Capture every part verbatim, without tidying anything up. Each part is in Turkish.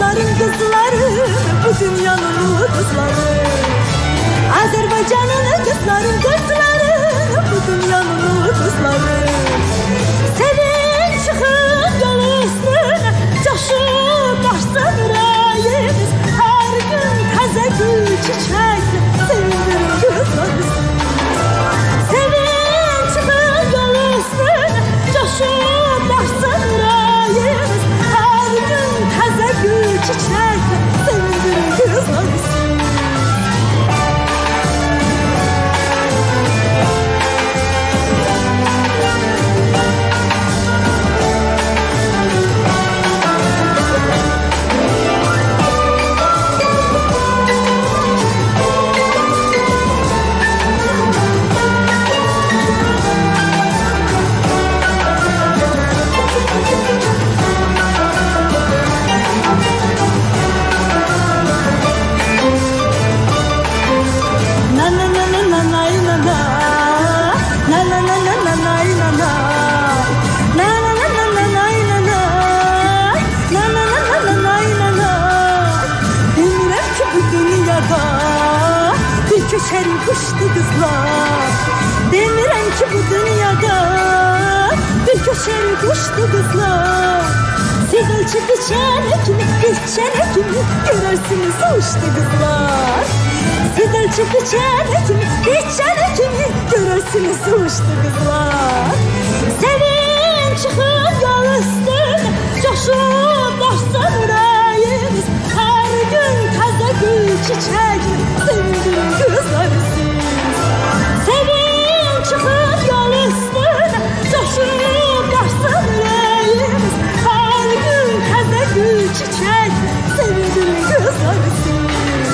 Dağların kızları, bu dünyanın kızları. Azerbaycan'ın kızları, kızları, bu dünyanın kızları. Sevin çıkın yol üstüne, coşup taşsın yüreğimiz. Her gün taze gül çiçekle sevindirin kızlarımız. Sevin çıkın yol üstüne, coşup taşsın yüreğimiz. Her gün taze gül çiçekle sevindirin kızlarımız. Köşerim kuştu kızlar. Demirem ki bu dünyada bir köşerim kuştu kızlar. Siz ölçüp biçene kimi, biçene kimi görersiniz uçtu kızlar. Siz ölçüp biçene kimi, biçene kimi görersiniz uçtu kızlar. Sevin çıkın yol üstüne, coşup taşsın yüreğimiz. Her gün taze gül çiçekle sevindirin kızları siz. Sevin çıkın yol üstüne, coşup taşsın yüreğimiz. Her gün taze gül çiçekle sevindirin kızları siz.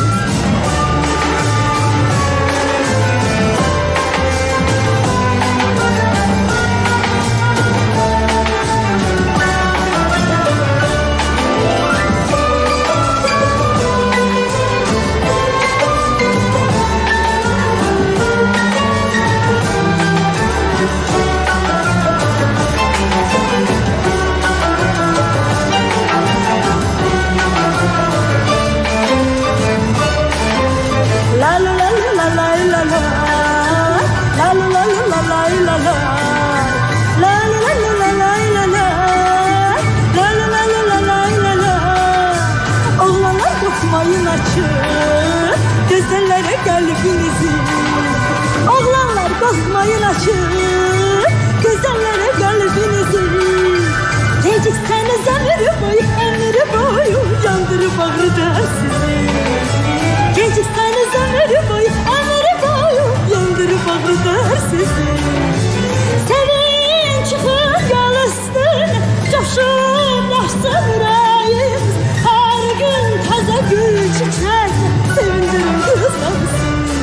Korkmayın açın gözellere kalbinizi. Oğlanlar korkmayın açın gözellere kalbinizi. Gecikseniz ömrü boyu, ömrü boyu yandırıp ağrıdır sizi. Gecikseniz ömrü boyu, ömrü boyu yandırıp ağrıdır sizi. Sevin çıkın yol üstüne, coşup taşsın yüreğimiz. Her gün taze gül çiçekle sevindirin kızlarımız.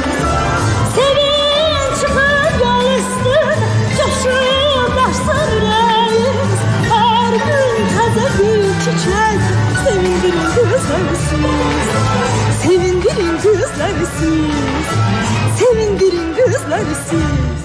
Sevin çıkın yol üstüne, coşup taşsın yüreğimiz. Her gün taze gül çiçekle sevindirin kızlarımız. Sevindirin kızları siz, sevindirin kızları siz.